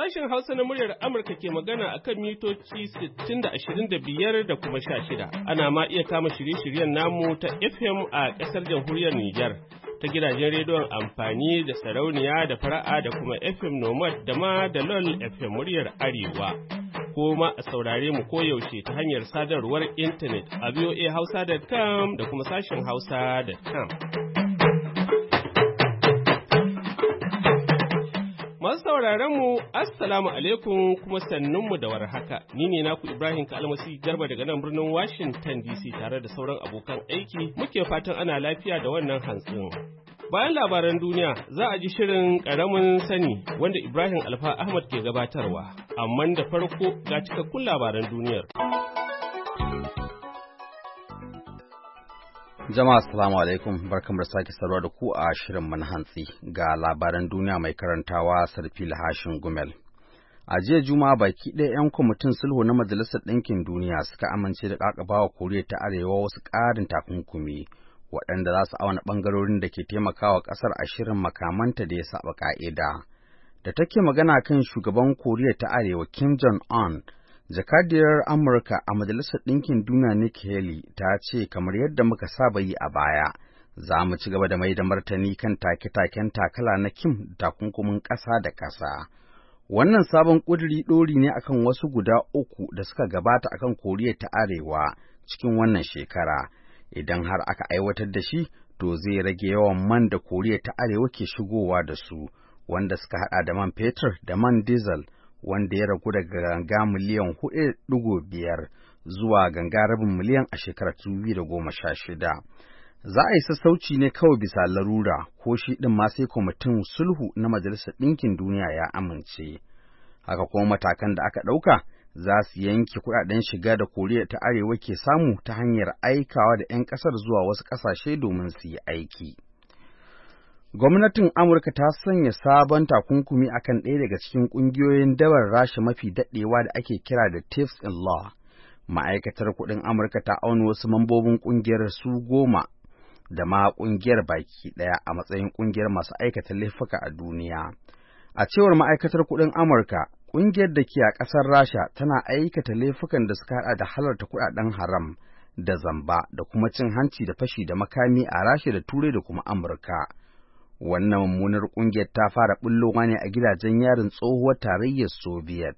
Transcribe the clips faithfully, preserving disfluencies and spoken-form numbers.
Sashen Hausa na muryar Amurka ke magana a kan mitoci sittin da ashirin da biyar da kuma sha shida. Ana ma iya kama shirye-shiryen namu ta F M a ƙasar jamhuriyar Nijar, ta gidajen rediyon amfani da sarauniya da fara'a da kuma F M Nomad da ma da LOL F M muryar Arewa. Ko ma a saurare mu koyaushe ta hanyar sadarwar intanet a v o a hausa dot com da kuma sashen hausa dot com. Masu sauraron mu assalamu alaikum kuma sannunmu da warhaka. Ni ne naku Ibrahim Kalmasi Garba daga nan birnin Washington D C tare da sauran abokan aiki muke fatan ana lafiya da wannan hantsin. Bayan labaran duniya za a ji shirin ƙaramin sani wanda Ibrahim Alfa Ahmad ke gabatarwa, amma da farko ga cikakkun labaran duniyar. Jama'a assalamu alaikum, barkamu da sake saurara da ku a shirin manhantsi ga labaran duniya mai karantawa Sarfil Hashin Gumel. A jiya Juma'a baki ɗaya 'yan kwamitin sulhu na Majalisar Ɗinkin Duniya suka amince da ƙaƙabawa Koriya ta Arewa wasu ƙarin takunkumi waɗanda za su auna ɓangarorin da ke taimakawa ƙasar a shirin makamanta da ya saba ƙa'ida. Da take magana kan shugaban Koriya ta Arewa Kim Jong-un, jakadiyar Amurka a Majalisar Ɗinkin Duniya Nikki Haley ta ce kamar yadda muka saba yi a baya, za mu ci gaba da mai da martani kan take-taken takala na Kim da takunkumin ƙasa da ƙasa. Wannan sabon ƙuduri ɗori ne akan wasu guda uku da suka gabata akan Koriya ta Arewa cikin wannan shekara. Idan har aka aiwatar da shi, to zai rage yawan man da Koriya ta Arewa ke shigowa da su, wanda suka haɗa da man fetur da man diesel, wanda ya ragu daga ganga miliyan hudu da ɗigo biyar zuwa ganga rabin miliyan a shekarar dubu biyu da goma sha shida. Za a yi sassauci ne kawai bisa larura, ko shi ɗin ma sai kwamitin sulhu na Majalisar Ɗinkin Duniya ya amince. Haka kuma matakan da aka ɗauka za su yanke kuɗaɗen shiga da Koriya ta Arewa ke samu ta hanyar aikawa da 'yan ƙasar zuwa wasu ƙasashe domin su yi aiki. Gwamnatin Amurka ta sanya sabon takunkumi akan ɗaya daga cikin ƙungiyoyin dabar Rasha mafi daɗewa da ake kira da Thieves in Law. Ma'aikatar kuɗin Amurka ta auna wasu mambobin ƙungiyar su goma da ma ƙungiyar baki ɗaya a matsayin ƙungiyar masu aikata laifuka a duniya. A cewar ma'aikatar kuɗin Amurka, ƙungiyar da ke a ƙasar Rasha tana aikata laifukan da suka haɗa da halarta kuɗaɗen haram da zamba da kuma cin hanci da fashi da makami a Rasha da Turai da kuma Amurka. Wannan mummunar ƙungiyar ta fara ɓullowa ne a gidajen yarin tsohuwar tarayyar Soviet.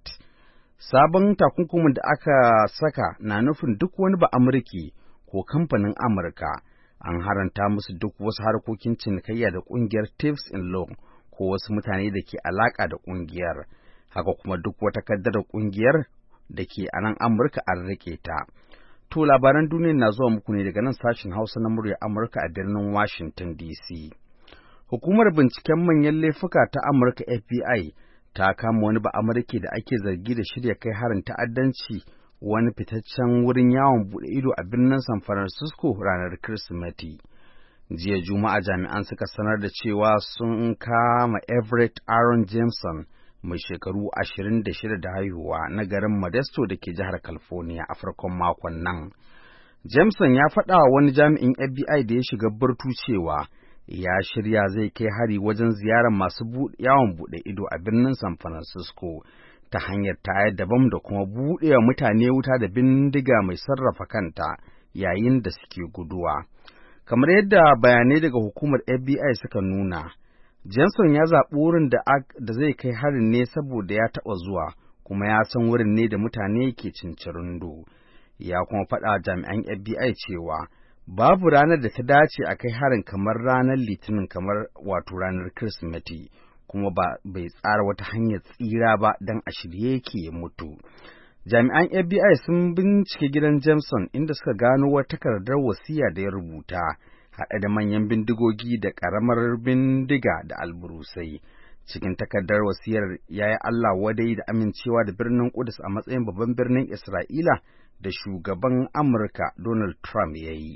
Sabon takunkumin da aka saka na nufin duk wani ba Amurki ko kamfanin Amurka an haranta musu duk wasu harkokin cinikayya da ƙungiyar Thieves in Law ko wasu mutane da ke alaƙa da ƙungiyar. Haka kuma duk wata kaddarar ƙungiyar da ke a nan Amurka an riƙe ta. To labaran duniya na zuwa muku ne daga nan sashen Hausa na muryar Amurka a birnin Washington D C. Hukumar binciken manyan laifuka ta Amurka F B I ta kama wani ba'amurke da ake zargi da shirya kai harin ta'addanci wani fitaccen wurin yawon buɗe ido a birnin San Francisco ranar Kirsimeti. Jiya Juma'a jami'an suka sanar da cewa sun kama Everett Aaron Jameson mai shekaru ashirin da shida da haihuwa na garin Modesto da ke jihar California a farkon makon nan. Jameson ya faɗa wa wani jami'in F B I da ya shiga burtu cewa ya shirya zai kai hari wajen ziyarar masu yawon buɗe ido a birnin San Francisco ta hanyar tayar da bam da kuma buɗewa mutane wuta da bindiga mai sarrafa kanta yayin da suke guduwa. Kamar yadda bayanai daga hukumar F B I suka nuna, Johnson ya zaɓi wurin da, da zai kai harin ne saboda ya taɓa zuwa kuma ya san wurin ne da mutane ke cincirindo. Ya kuma faɗa jami'an F B I cewa babu ranar da ta dace a kai harin kamar ranar Litinin kamar wato ranar Kirsimeti, kuma ba bai tsara wata hanyar tsira ba don a shirye yake ya mutu. Jami'an F B I sun bincike gidan Jameson inda suka gano wata takardar wasiya da ya rubuta, haɗe da manyan bindigogi da ƙaramar bindiga da alburusai. Cikin takardar wasiyar ya yi Allah wadai da amincewa da birnin Ƙudus a matsayin babban birnin Isra'ila da shugaban Amurka Donald Trump ya yi.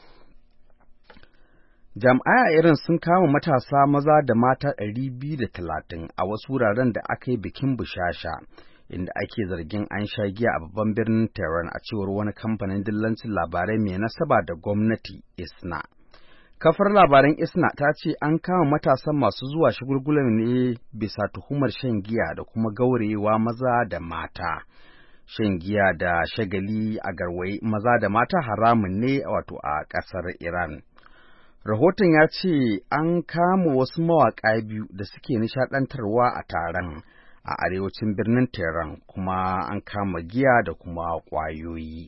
Jami'ai a irin sun kama matasa maza da mata ɗari biyu da talatin a wasu wuraren da aka yi bikin bushasha, inda ake zargin an sha giya a babban birnin Tehran a cewar wani kamfanin dillancin labarai mai nasaba da gwamnati I S N A. Kafar labaran ISNA ta ce an kama matasan masu zuwa shagulgulan ne bisa tuhumar shan giya da kuma gaurayewa maza da mata. Shan giya da shagali a garwaye maza da mata haramun ne wato a ƙasar Iran. Rahoton ya ce an kama wasu mawaƙa biyu da suke nishaɗantarwa a taron a arewacin birnin Tehran, kuma an kama giya da kuma ƙwayoyi.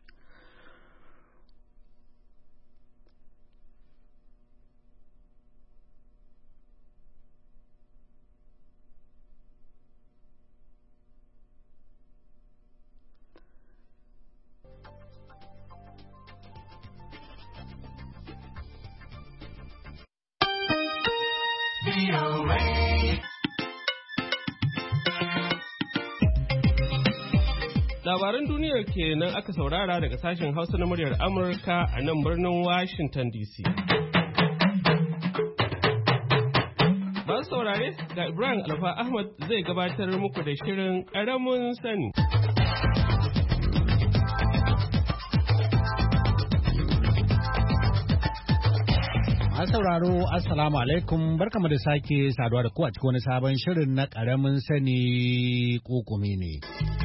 Labaran duniyar kenan aka saurara daga sashen Hausa na muryar Amurka a nan birnin Washington D C. Masu saurare, ga Ibrahim Alfa Ahmad zai gabatar muku da shirin ƙaramin sani. An sauraro, Assalamu alaikum, barkamu da sake saduwa da ku a cikin wani sabon shirin na ƙaramin sani ƙuƙumi ne.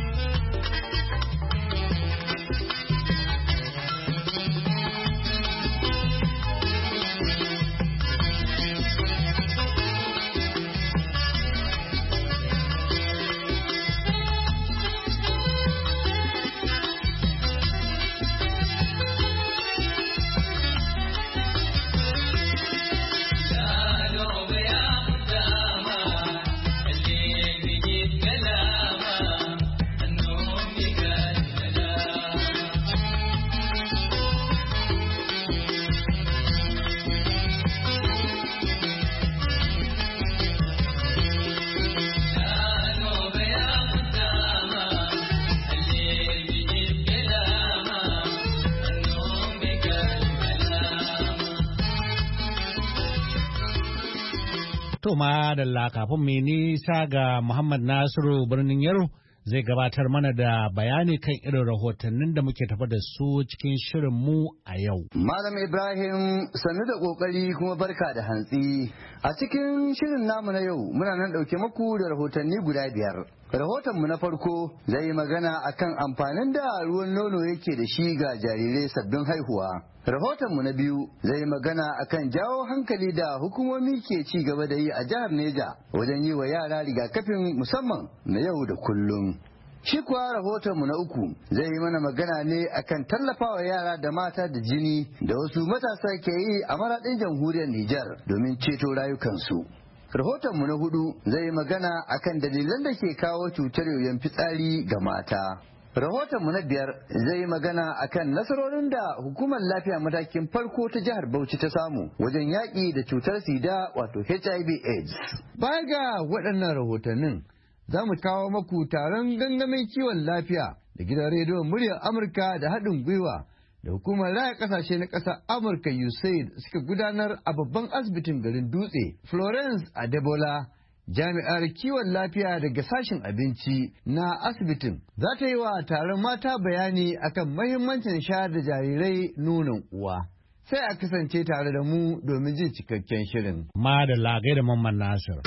To ma da kafin mai nisa ga Muhammad Nasiru birnin Yaro zai gabatar mana da bayani kan irin rahotannin da muke tafa da su cikin shirin mu a yau. Malam Ibrahim sannu da kokari kuma barka da hantsi. A cikin shirin namu na yau muna nan dauke muku da rahotanni guda biyar. Rahotonmu na farko zai yi magana akan amfanin da ruwan nono yake da shi ga jarirai sabbin haihuwa. Rahotonmu na biyu zai magana akan jawo hankali da hukumomi ke ci gaba da yi a jihar Neja wajen yi wa yara rigakafin musamman na yau da kullum. Shi kuwa rahotonmu na uku zai yi mana magana ne akan tallafawa yara da mata da jini da wasu matasa ke yi a maraɗin jamhuriyar Nijar domin ceto rayukansu. Rahotonmu na hudu zai yi magana akan dalilan da ke kawo cutar yoyon fitsari ga mata. Rahotonmu na biyar zai yi magana akan nasarorin da hukumar lafiya matakin farko ta jihar Bauchi ta samu wajen yaƙi da cutar sida wato H I V AIDS. Baya ga waɗannan rahotannin za mu kawo maku taron gangamin kiwon lafiya da gidan rediyon muryar Amurka da haɗin gwiwa da hukumar raya ƙasashe na ƙasar Amurka U S A I D suka gudanar a babban asibitin garin Dutse. Florence Adebola, jami'ar kiwon lafiya daga sashen abinci na asibitin, za ta yi wa taron mata bayani akan mahimmancin shayar da jarirai nonon uwa. Sai a kasance tare da mu domin jin cikakken shirin. Ma da lagai da Mamman Nasir.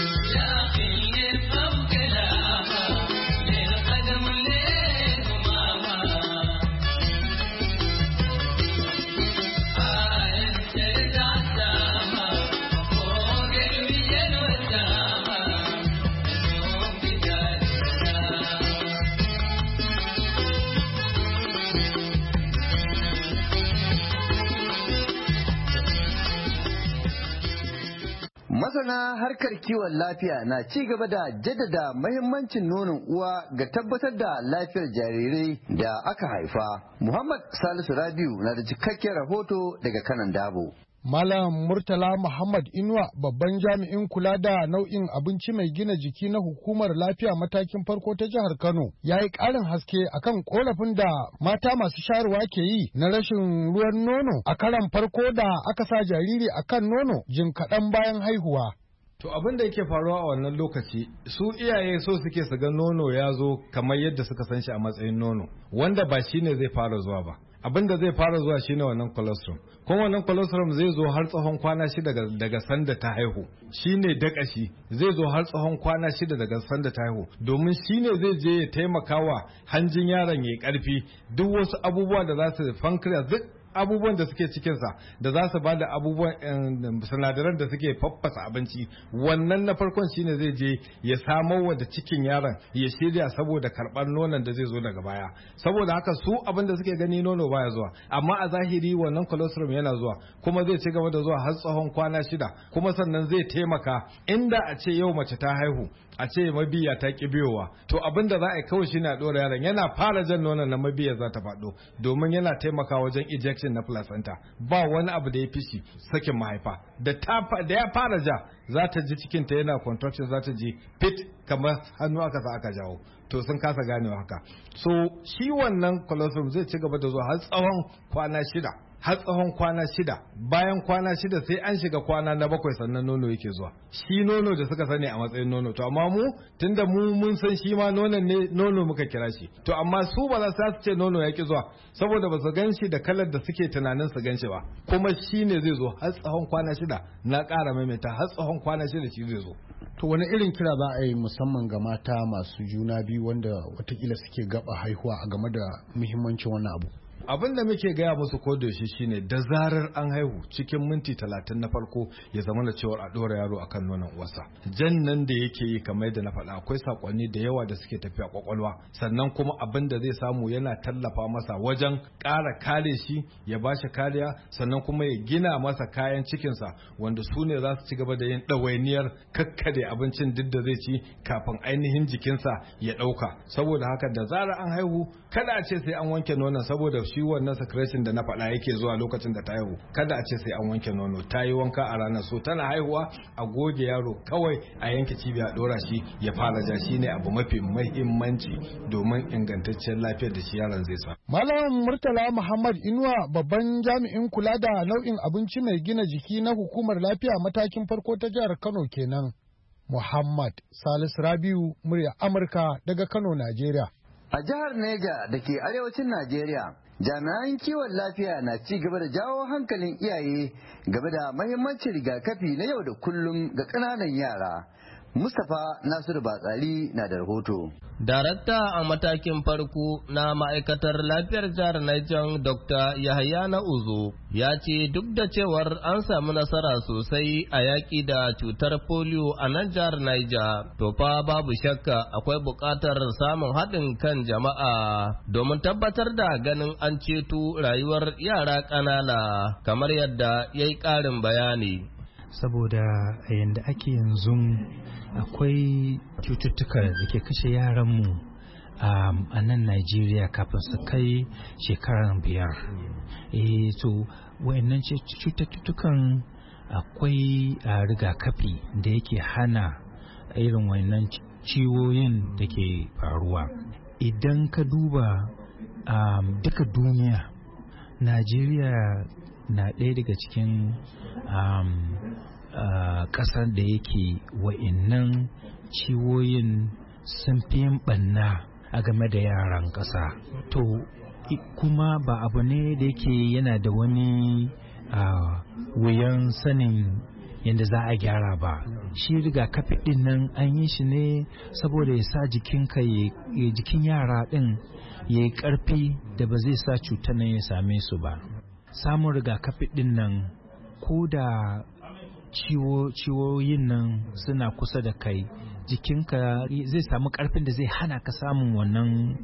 Masana harkar kiwon lafiya na ci gaba da jaddada mahimmancin nonon uwa ga tabbatar da lafiyar jarirai da aka haifa. Muhammad Salisu Rabiu na da cikakken rahoto daga kanan dabo. Malam Murtala Muhammad Inuwa, babban jami'in kula da nau'in abinci mai gina jiki na hukumar lafiya matakin farko ta jihar Kano, ya yi ƙarin haske akan korafin da mata masu shayarwa ke yi na rashin ruwan nono a karan farko da aka sa jariri akan nono jin kaɗan bayan haihuwa. To abin da yake faruwa a wannan lokaci, su iyaye so suke su ga nono ya zo kamar yadda suka san shi a matsayin nono, wanda ba shi ne zai fara zuwa ba. abin da zai fara zuwa shine wannan colostrum, kuma wannan colostrum zai zo har tsawon kwana shida daga, daga sanda ta haihu, shine dakashi zai zo har tsawon kwana shida daga sanda ta haihu, domin shine zai je ya taimaka wa hanjin yaron yayi karfi, duk wasu abubuwa da za su pancreas duk abubuwan da suke cikinsa da za su bada abubuwan sinadaran da suke faffasa abinci, wannan na farkon shine zai je ya samo wa da cikin yaron ya shirya saboda karɓar nonon da zai zo daga baya. Saboda haka su abin da suke gani nono baya zuwa, amma a zahiri wannan colostrum yana zuwa, kuma zai ci gaba da zuwa har tsawon kwana shida, kuma sannan zai taimaka inda a ce yau mace ta haihu a ce mabiya ta ki biyowa, to abin da za a yi kawai shine a ɗora yaron yana fara jan nonon na mabiya za ta faɗo, domin yana taimaka wajen ejection na placenta. Ba wani abu da ya fi shi sakin mahaifa, da da ya fara ja za ta ji cikinta yana contraction, za ta ji fit kamar hannu aka sa aka jawo, to sun kasa ganewa haka. So shi wannan colostrum zai ci gaba da zuwa har tsawon kwana shida har tsawon kwana shida, bayan kwana shida sai an shiga kwana na bakwai sannan nono yake zuwa, shi nono da suka sani a matsayin nono. To amma mu tunda mu mun san shi ma nonon ne, nono muka kira shi, to amma su ba za su ce nono ya ki zuwa saboda ba su gan shi da kalar da suke tunanin su gan shi ba, kuma shi ne zai zo har tsawon kwana shida, na ƙara maimaita har tsawon kwana shida shi zai zo. To wani irin kira za a yi musamman ga mata masu juna biyu wanda watakila suke gaba haihuwa a game da muhimmancin wannan abu? Abin da muke gaya musu ko da yaushe shine da zarar an haihu cikin minti talatin na farko ya zama da cewar a ɗora yaro akan nonon uwarsa. Jan nan da yake yi kamar da na faɗa akwai sakonni da yawa da suke tafiya kwakwalwa, sannan kuma abin da zai samu yana tallafa masa wajen ƙara kare shi, ya ba shi kariya, sannan kuma ya gina masa kayan cikinsa wanda su ne za su ci gaba da yin ɗawainiyar kakkade abincin duk da zai ci kafin ainihin jikinsa ya ɗauka. Saboda haka da zarar an haihu kada a ce sai an wanke nonon, saboda shi wannan secretion da na faɗa yake zuwa lokacin da ta haihu, kada a ce sai an wanke nono, ta yi wanka a ranar, so tana haihuwa a goge yaro kawai a yanke cibiya a ɗora shi ya fara ja, shi ne abu mafi mahimmanci domin ingantacciyar lafiyar da shi yaron zai sa. Malam Murtala Muhammad Inuwa babban jami'in kula da nau'in abinci mai gina jiki na hukumar lafiya matakin farko ta jihar Kano kenan. Muhammad Salisu Rabiu, murya Amurka daga Kano, Najeriya. A jihar Neja da ke arewacin Najeriya, jami'an kiwon lafiya na ci gaba da jawo hankalin iyaye game da mahimmancin rigakafi na yau da kullum ga ƙananan yara. Mustapha Nasiru Batsari na da rahoto. Darakta a matakin farko na ma'aikatar lafiyar jihar Niger Doctor Yahaya na Uzo ya ce duk da cewar an samu nasara sosai a yaƙi da cutar polio a nan jihar Niger, to fa babu shakka akwai buƙatar samun haɗin kan jama'a domin tabbatar da ganin an ceto rayuwar yara ƙanana kamar yadda ya yi ƙarin bayani. Saboda a yanda ake yanzu akwai cututtuka da ke kashe yaranmu um, a nan Najeriya kafin su kai shekaran biyar. E, to wayannan cututtukan akwai uh, rigakafi da yake hana irin wayannan ciwoyin da ke faruwa. Idan ka duba um, duka duniya, Najeriya na ɗaya daga cikin um, Uh, ƙasar da yake wa'innan ciwoyin sun fi yin ɓanna a game da yaran ƙasa. To kuma ba abu ne da yake yana da wani uh, wuyan sanin yadda za a gyara ba. Shi rigakafi ɗin nan an yi shi ne saboda ya sa jikinka ya jikin yara ɗin ya yi ƙarfi da ba zai sa cutar nan ya same su ba. Samun rigakafi ɗin nan ko da ciwo ciwoyin nan suna kusa da kai, jikinka zai samu karfin da zai hana ka samun wannan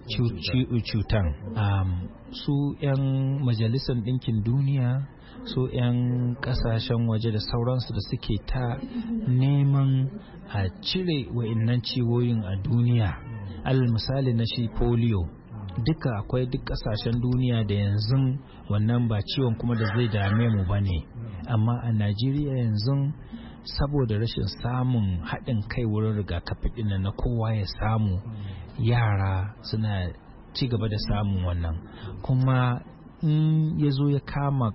cutan. Um, su 'yan majalisar ɗinkin duniya, su 'yan ƙasashen waje da sauransu da suke ta neman a cire wa'innan ciwoyin a duniya, alal misali na shi polio, duka akwai duk ƙasashen duniya da yanzu wannan ba ciwon kuma da zai dame mu ba ne. Amma a Najeriya yanzu saboda rashin samun haɗin kai wurin rigakafi ɗin na kowa ya samu, yara suna ci gaba da samun wannan, kuma in ya zo ya kama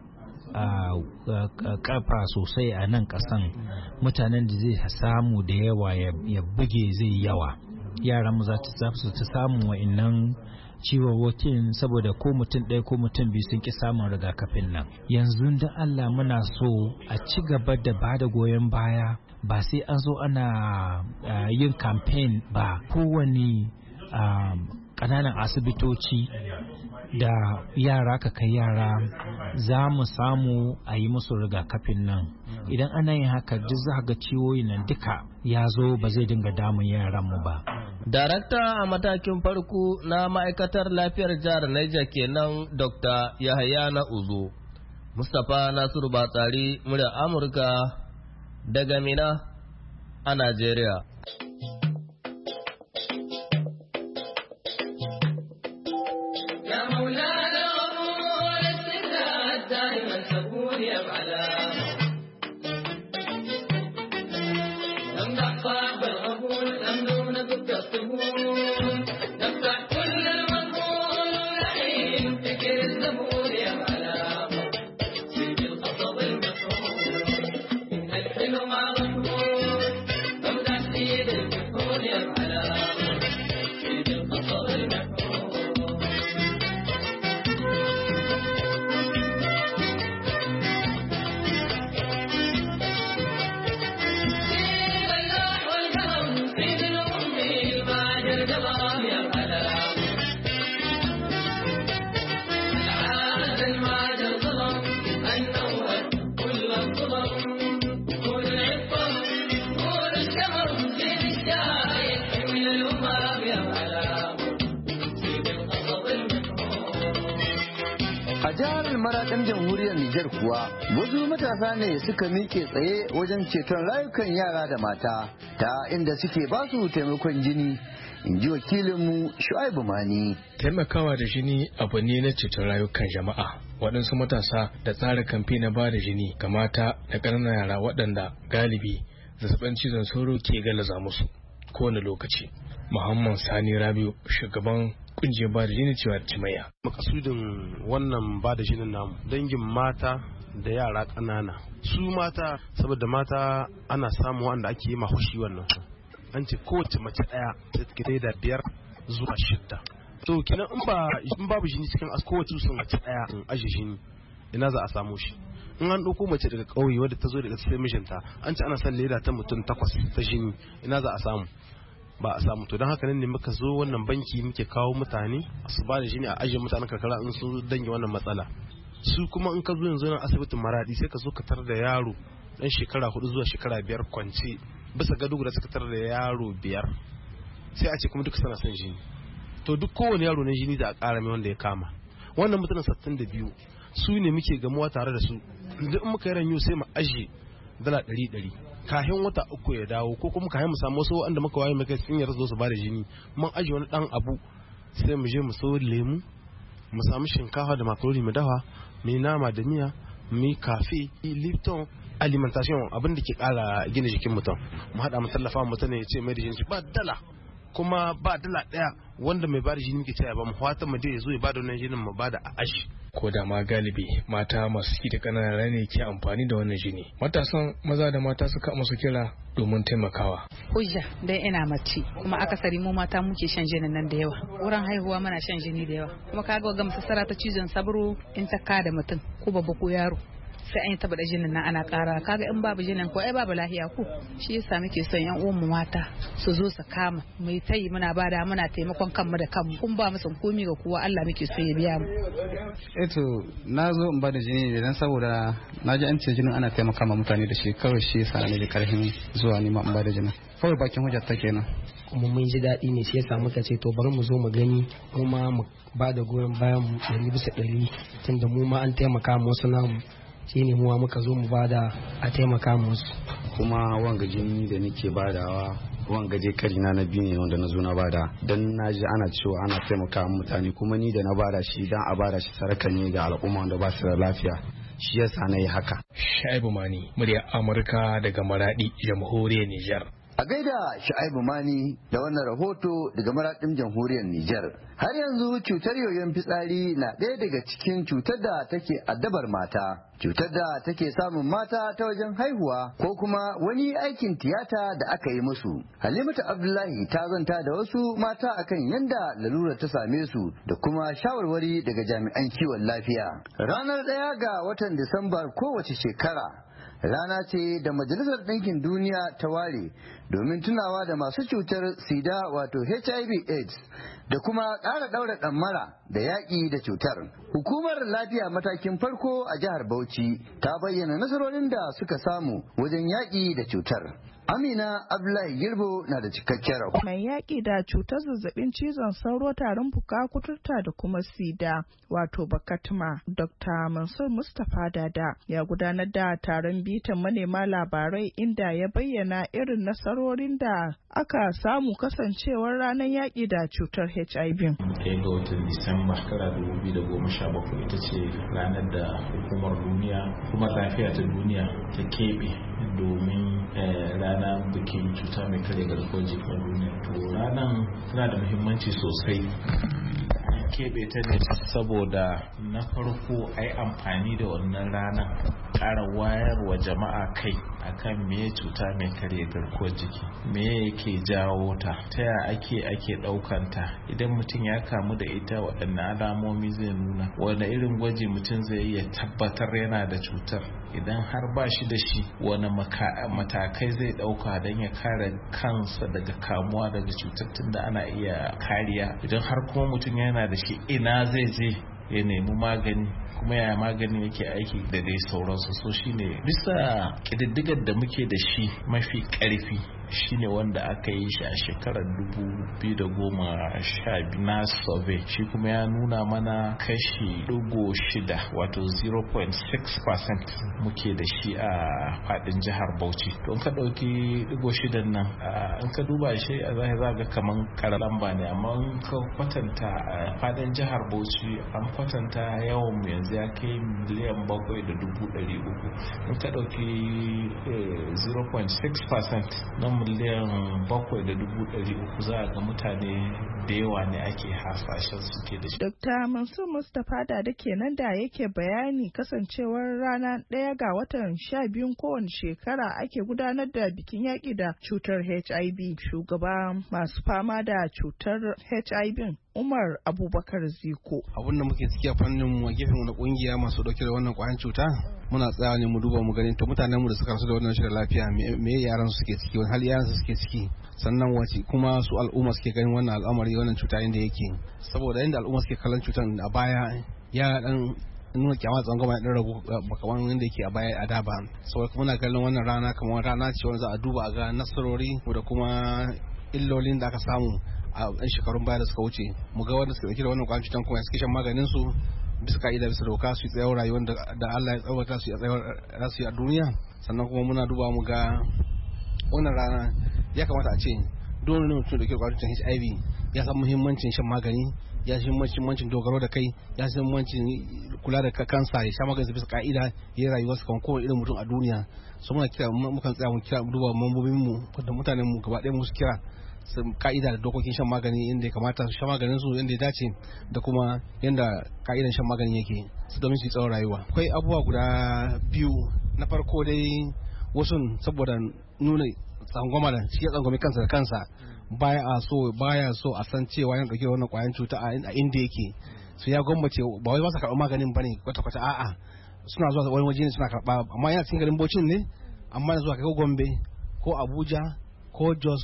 ƙarfa sosai a nan ƙasan, mutanen da zai samu da yawa ya buge zai yawa, yaran mu za su ta samun wa'innan ciwon saboda ko mutum ɗaya ko mutum biyu sun ki samun rigakafin nan. Yanzu da Allah muna so a ci gaba da ba da goyon baya, ba sai an zo ana uh, yin campaign ba. Kowane ƙananan um, asibitoci da yara ka kai yara za mu samu a yi musu rigakafin nan. Idan ana yin haka duk za ga ciwoyin nan duka ya zo ba zai dinga damun yaranmu ba. Darakta a matakin farko na ma'aikatar lafiyar jihar Niger kenan Dokta Yahaya na Uzo. Mustapha Nasiru Batsari, murya Amurka daga Mina a Najeriya. Maraɗin jamhuriyar Nijar kuwa wasu matasa ne suka miƙe tsaye wajen ceton rayukan yara da mata ta inda suke ba su taimakon jini, in ji wakilinmu Shu'aibu Mani. Taimakawa da jini abu ne na ceton rayukan jama'a. Waɗansu matasa da tsara kamfe na ba da jini ga mata da ƙananan yara waɗanda galibi zazzabin cizon sauro ke galaza musu kowane lokaci. Muhammad Sani Rabiu, shugaban kungiyar ba da jini cewa Cimaya. Makasudin wannan ba da jinin namu dangin mata da yara ƙanana. Su mata, saboda mata ana samu wanda ake yi mahushi wannan. An ce kowace mace ɗaya ta take da biyar zuwa shidda. To kenan in ba in babu jini cikin kowace sun mace ɗaya in aje jini ina za a samu shi. In an ɗauko mace daga ƙauye wadda ta zo daga sai mijinta an ce ana son leda ta mutum takwas ta jini ina za a samu. Ba a samu. To don haka nan ne muka zo wannan banki muke kawo mutane su ba da jini a ajiye mutanen karkara in sun dange wannan matsala. Su kuma in ka zo yanzu nan asibitin Maradi sai ka zo ka tar da yaro dan shekara hudu zuwa shekara biyar kwance bisa gado guda suka tar da yaro biyar sai a ce kuma duka suna son jini. To duk kowane yaro na jini da a ƙara mai wanda ya kama. Wannan mutanen sittin da biyu su ne muke gamuwa tare da su. Duk in muka yi ranyo sai mu ajiye dala ɗari ɗari. Kahin wata uku ya dawo ko kuma kahin mu samu wasu wanda muka waye muka tsinyar zo su bada jini mun aje wani dan abu sai mu je mu so lemu mu samu shinkafa da makaroni mu dafa mu nama da miya mu kafe Lipton alimentation abin da ke kara gina jikin mutum mu hada mu tallafa mutum ne ya ce mai da jini ba dala kuma ba dala daya wanda mai bada jini muke cewa ba mu fatan mu dai zo ya bada wannan jinin mu bada a ashi. Ko da ma galibi mata masu ciki da ƙananan ne ke amfani da wannan jini. Matasan maza da mata suka musu kira domin taimakawa. Hujja dai ina mace kuma akasari mu mata muke shan jinin nan da yawa. Wurin haihuwa muna shan jini da yawa. Kuma kaga ga masassara ta cizon sabro in ta kada mutum ko babba ko yaro. Sai an yi taba da jinin nan ana ƙara kaga in babu jinin ko ai babu lahiya ko shi yasa muke son yan uwan mu mata su zo su kama mai tayi muna bada muna taimakon kanmu da kanmu kun ba mu san komi ga kowa Allah muke so ya biya mu. Eh to na zo in bada jini ne dan saboda na ji an ce jinin ana taimaka ma mutane da shi kawai shi yasa ne da karfin zuwa ni ma in bada jinin kawai bakin hujjar ta kenan. Kuma mun ji daɗi ne shi yasa muka ce to bari mu zo mu gani kuma mu bada goyon bayan mu ɗari bisa ɗari tunda mu ma an taimaka mu wasu namu shi ne muwa muka zo mu bada a taimaka musu. Kuma wanga jini da nake badawa wanga je karina na biyu ne wanda na zo na bada dan na ji ana cewa ana taimaka mutane kuma ni da na bada shi dan a bada shi saraka ne ga al'umma wanda ba su da lafiya shi yasa na yi haka. Shaibu Mani, murya Amurka daga Maradi, jamhuriyar Nijar. A gaida Shu'aibu Mani da wannan rahoto daga Maraɗin Jamhuriyar Nijar. Har yanzu cutar yoyon fitsari na ɗaya daga cikin cutar da take addabar mata. Cutar da take samun mata ta wajen haihuwa ko kuma wani aikin tiyata da aka yi musu. Halimatu Abdullahi ta zanta da wasu mata akan yanda lalura ta same su da kuma shawarwari daga jami'an kiwon lafiya. Ranar ɗaya ga watan Disambar kowace shekara rana ce da Majalisar Ɗinkin Duniya ta ware domin tunawa da masu cutar sida wato H I V AIDS da kuma ƙara ɗaura ɗammara da yaƙi da cutar. Hukumar lafiya matakin farko a jihar Bauchi ta bayyana nasarorin da suka samu wajen yaƙi da cutar. Amina Abdullahi Girbo na da cikakken rahoto. Mai yaƙi da cutar zazzabin cizon sauro, tarin fuka, kuturta da kuma sida wato bakatma, Dokta Mansur Mustapha Dada ya gudanar da taron bitan manema labarai inda ya bayyana irin nasarorin da aka samu kasancewar ranar yaƙi da cutar H I V. Ɗaya ga watan Disamba shekara dubu biyu da goma sha bakwai ita ce ranar da hukumar duniya, hukumar lafiya ta duniya ta keɓe domin rana bikin cuta mai karya garkuwar jikin duniya. To ranar tana da muhimmanci sosai. Keɓe ta ne saboda na farko ai amfani da wannan ranar ƙara wayarwa jama'a kai akan me cuta mai karya garkuwar jiki, me yake jawo ta, ta ya ake ake ɗaukanta, idan mutum ya kamu da ita waɗanne alamomi zai nuna, wani irin gwaji mutum zai iya tabbatar yana da cutar, idan har ba shi da shi wani matakai zai ɗauka don ya kare kansa daga kamuwa daga cutar tunda ana iya kariya, idan har kuma mutum yana da shi ina zai je ya nemi magani kuma ya magani yake aiki da dai sauransu. So shine bisa ƙididdigar da muke da shi mafi ƙarfi shine wanda aka yi shi a shekarar dubu biyu da goma sha biyu na survey, shi kuma ya nuna mana kashi dugo shida wato zero point six percent muke da shi a fadin jihar Bauchi. Don ka dauki dugo shidan nan in ka duba shi a zahiri za ga kaman karalan ba ne, amma in ka kwatanta a fadin jihar Bauchi an kwatanta yawan mu yanzu ya kai miliyan bakwai da dubu ɗari uku. In ka dauki zero point six percent na miliyan bakwai da dubu ɗari uku za a ga mutane da yawa ne ake hasashen suke da shi. Dokta Mansur Mustapha da kenan da yake bayani kasancewar rana ɗaya ga watan sha biyun kowane shekara ake gudanar da bikin yaƙi da cutar H I V. Shugaba masu fama da cutar H I V Umar Abubakar Ziko. Abin da muke ciki a fannin mu a gefen mu na kungiya masu dauke da wannan kwayan cuta muna tsaya ne mu duba mu gani to mutanen mu da suka rasu da wannan shirin lafiya me yaran su suke ciki, wani hali yaran su suke ciki, sannan wace kuma su al'umma suke ganin wannan al'amari wannan cuta inda yake, saboda inda al'umma suke kallon cutan a baya ya dan nuna kyamar tsangwama ya ragu ba kamar yadda yake a baya a da ba. Saboda kuma muna kallon wannan rana kamar rana ce wanda za a duba a ga nasarori da kuma illolin da aka samu a ɗan shekarun baya da suka wuce, mu ga wanda suka ɗauki da wannan kwayan cutan kuma suke shan maganin su bisa ka'ida bisa doka su tsayawar rayuwar da Allah ya tsawata su ya tsayawar rasu a duniya. Sannan kuma muna duba mu ga wannan rana ya kamata a ce dole ne mutum da ke kwayan cutan H I V ya san muhimmancin shan magani, ya san muhimmancin dogaro da kai, ya san muhimmancin kula da kansa, ya sha magani bisa ka'ida, ya rayuwa su kamar kowane irin mutum a duniya. So muna kira mukan tsaya mu kira duba mambobin mu da mutanen mu gaba ɗaya mu su kira su ka'ida da dokokin shan magani inda ya kamata su sha maganin su inda ya dace da kuma yanda ka'idan shan magani yake su domin su yi tsawon rayuwa. Akwai abubuwa guda biyu. Na farko dai wasu saboda nuna tsangwama da shi ya tsangwami kansa da kansa baya a so baya so a san cewa yana dauke wannan kwayan cuta a inda yake, su ya gwammace ba wai ba su karɓar maganin bane kwata kwata, a'a suna zuwa wani waje ne suna karɓa, amma yana cikin garin Bauchi ne, amma yana zuwa kai ko Gombe ko Abuja ko Jos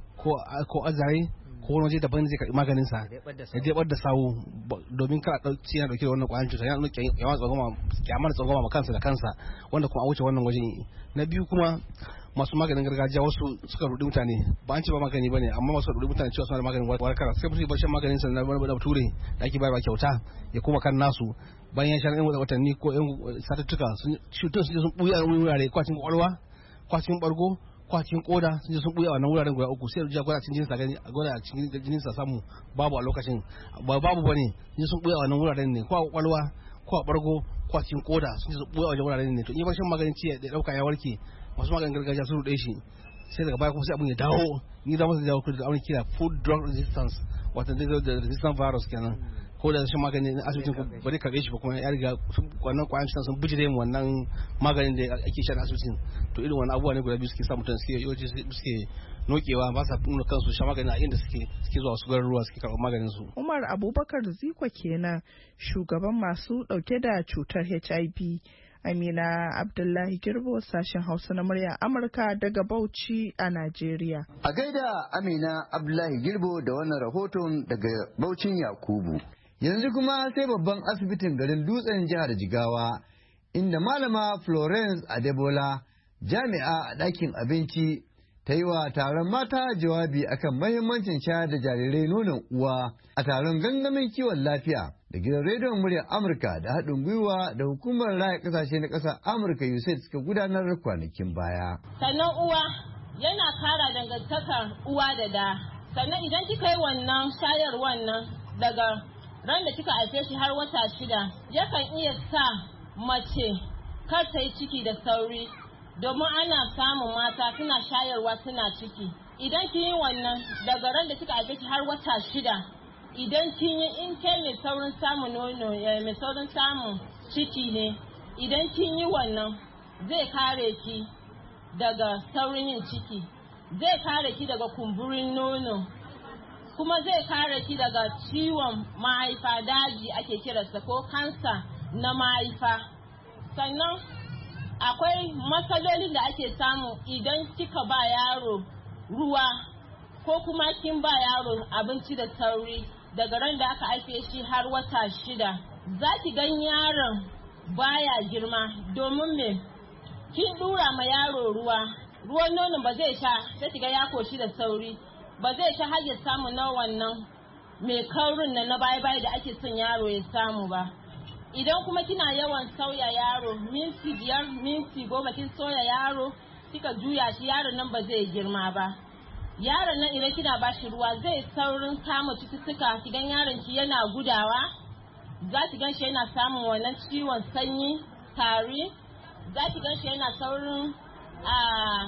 ko Azare ko wani waje daban zai karɓi maganin sa ya jebar da sawu domin kada dauki yana dauke da wannan kwayan cuta, yana nuna kyamar tsangwama kyamar tsangwama ma kansa da kansa wanda kuma a wuce wannan waje. Na biyu kuma masu maganin gargajiya wasu suka rudi mutane, ba an ce ba magani bane, amma masu rudi mutane cewa suna da maganin warkar, sai mutum ya shan maganin sa na da ture da ake bayarwa kyauta ya kuma kan nasu bayan ya sha ɗan watanni ko ɗan satuttuka sun cutar su sun buya a wurare kwacin kwakwalwa, kwacin bargo, kwacin koda sun je sun buya a wannan wuraren guda uku, sai ya gwada cikin jinsa gani a gwada cikin jininsa samu babu a lokacin ba babu bane, sun buya a wannan wuraren ne ko a kwakwalwa ko a bargo ko a cikin koda sun je sun buya a wajen wuraren ne. To in ya bar shan maganin ciye da dauka ya warke, masu maganin gargajiya sun rude shi sai daga baya kuma sai abun ya dawo ni da masa jawo da abin kira food drug resistance wato da resistant virus kenan ko da shi magani na asibitin ko ba zai karbe shi ba kuma ya riga wannan kwayan cutar sun bijire mu wannan maganin da ake sha a asibitin to irin wannan abubuwa ne guda biyu suke sa mutane suke yawanci suke nokewa ba sa nuna kansu sha magani a inda suke suke zuwa su garuruwa suke karɓar maganin su. Umar Abubakar Ziko kenan shugaban masu ɗauke da cutar H I V. Amina Abdullahi Girbo sashen Hausa na murya Amurka daga Bauchi a Najeriya. A gaida Amina Abdullahi Girbo da wannan rahoton daga Baucin Yakubu. Yanzu kuma sai babban asibitin garin Dutsen jihar Jigawa inda malama Florence Adebola jami'a a ɗakin abinci ta yi wa taron mata jawabi akan mahimmancin shayar da jarirai nonon uwa a taron gangamin kiwon lafiya da gidan rediyon muryar Amurka da haɗin gwiwa da hukumar raya ƙasashe na ƙasar Amurka U S A I D suka gudanar kwanakin baya. Sannan uwa yana kara dangantakar uwa da da. Sannan idan kika yi wannan shayarwar nan daga ran da kika haife shi har wata shida yakan iya sa mace kar ta yi ciki da sauri domin ana samun mata suna shayarwa suna ciki. Idan kin yi wannan daga ran da kika haife shi har wata shida idan kin yi in kai mai saurin samun nono mai saurin samun ciki ne idan kin yi wannan zai kare ki daga saurin yin ciki zai kare ki daga kumburin nono kuma zai kare ki daga ciwon mahaifa daji ake kiransa ko kansa na mahaifa. Sannan akwai matsalolin da ake samu idan kika ba yaro ruwa ko kuma kin ba yaro abinci da sauri daga ran da aka haife shi har wata shida za ki gan yaron baya girma domin me kin dura ma yaro ruwa ruwan nonon ba zai sha sai ki ga ya koshi da sauri ba zai sha har ya samu na wannan mai kaurin nan na baya baya da ake son yaro ya samu ba. Idan kuma kina yawan sauya yaro minti biyar minti goma kin soya yaro kika juya shi yaron nan ba zai girma ba. Yaron nan idan kina bashi ruwa zai saurin kama cututtuka kigan yaron ki yana gudawa za ki gan shi yana samun wannan ciwon sanyi tari za ki gan shi yana saurin a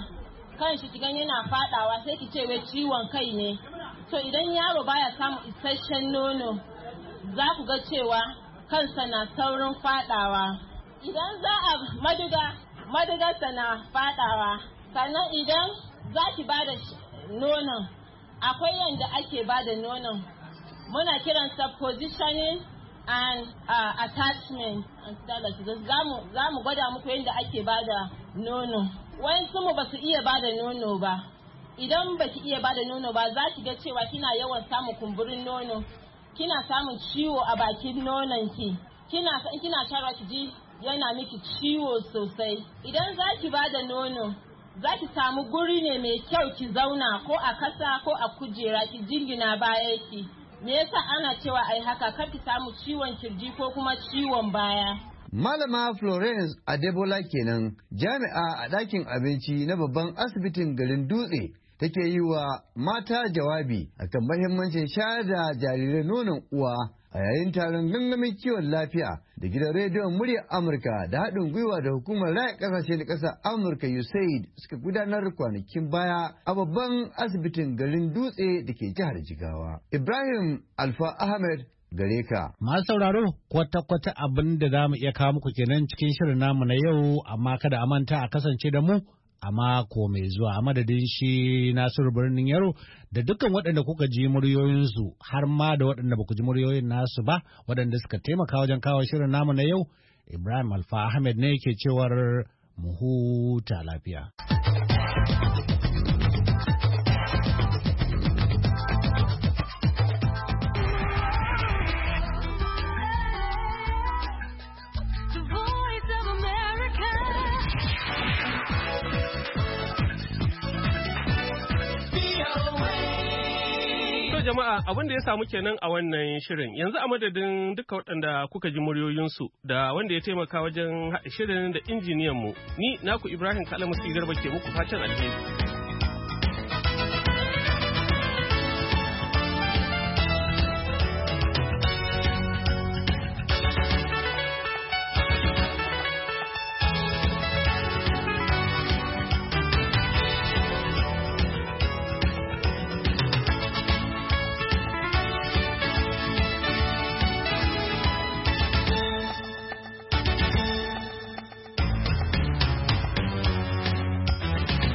kan shi kigan yana fadawa sai ki ce wai ciwon kai ne. To idan yaro baya samun isasshen nono za ku ga cewa kansa na saurin fadawa. Idan za a maduga madugarsa na fadawa sannan idan za ki ba da nonon akwai yadda ake ba da nonon muna kiransa positioning and uh, attachment za mu gwada muku yadda ake ba da nono. Wayansu mu ba su iya ba da nono ba idan ba ki iya ba da nono ba za ki ga cewa kina yawan samun kumburin nono kina samun ciwo a bakin nonon ki kina kina shara ki ji yana miki ciwo sosai. Idan za ki ba da nono za ki samu guri ne mai kyau ki zauna ko a kasa ko a kujera ki jingina baya ki. Me yasa ana cewa ai haka kar ki samu ciwon kirji ko kuma ciwon baya. Malama Florence Adebola kenan jami'a a ɗakin abinci na babban asibitin garin Dutse take yi wa mata jawabi akan mahimmancin shayar da jarirai nonon uwa a yayin taron gangamin kiwon lafiya da gidan rediyon muryar Amurka da haɗin gwiwa da hukumar raya ƙasashe da ƙasar Amurka U S A I D suka gudanar kwanakin baya a babban asibitin garin Dutse da ke jihar Jigawa. Ibrahim Alfa Ahmed gare ka. Masu sauraro kwata-kwata abin da za mu iya kawo muku kenan cikin shirin namu na yau amma kada a manta a kasance da mu a mako mai zuwa a madadin shi Nasiru Birnin Yaro da dukkan waɗanda kuka ji muryoyinsu har ma da waɗanda ba ku ji muryoyin nasu ba waɗanda suka taimaka wajen kawo shirin namu na yau. Ibrahim Alfa Ahmed ne ke cewar mu huta lafiya. jama'a abin da ya samu kenan a wannan shirin yanzu a madadin duka waɗanda kuka ji muryoyinsu da wanda ya taimaka wajen haɗa shirin da injiniyanmu ni naku Ibrahim Kalamusi Garba ke muku fatan alheri.